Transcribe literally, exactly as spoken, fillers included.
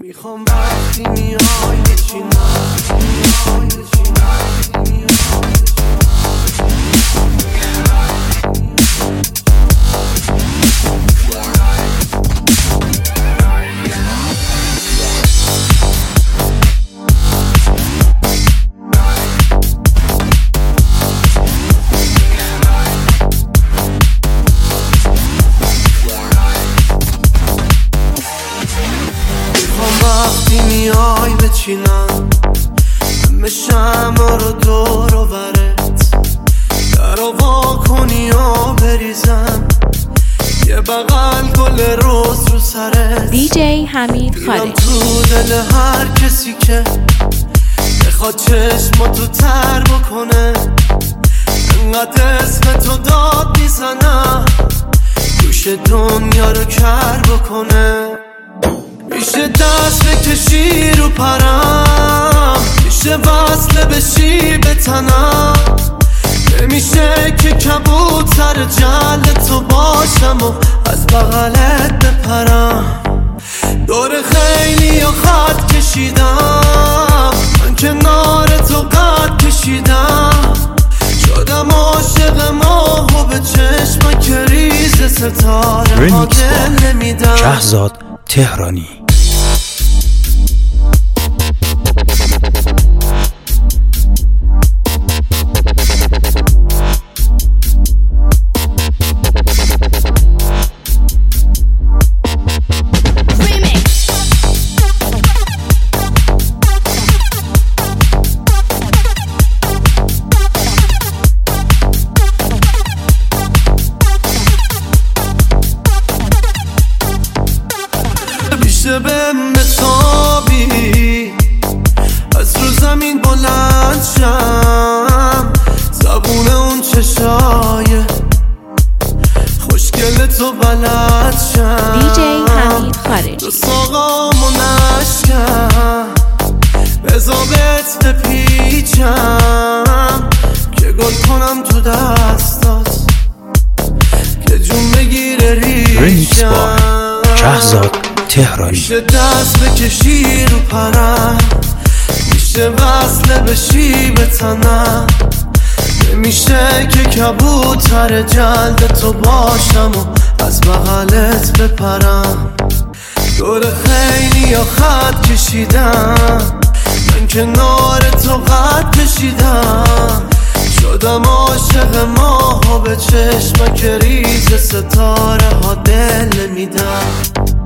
میخوام وقتی میای بچینم میای بچینم میای وقتی میای بچینم همه شمع رو دور و برت در وا کنی و بریزم یه بغل گل روز رو سرت دی جی حمید خالد تو دل هر کسی که بخواد چشماتو تر بکنه انقدر اسم تو داد میزنم گوش دنیا رو کر بکنه میشه دست بکشی رو پرم میشه وصله بشی به تنم نمیشه که کبوتر جل تو باشم و از بغلت بپرم دور خیلی و خط کشیدم من کنار تو قد کشیدم شدم عاشق ماه و به چشم که ریز ستاره ها دل نمیدم. شهزاد تهرانی. میشه به متابی از رو زمین بلند شم زبون اون چشای خوشگل تو بلد شم دی جی حمید خالد دو ساقامو نشکم بزابت بپیچم که گل کنم تو دستات که جون بگیره ریشم شهزاد تهرانی. میشه دست بکشی رو پرم میشه وصله بشی به تنم نمیشه که کبوتر جلد تو باشم و از بغلت بپرم دور خیلی یا خط کشیدم من کنار تو قد کشیدم شدم عاشق ماه و به چشم که ریز ستاره ها دل نمیدم.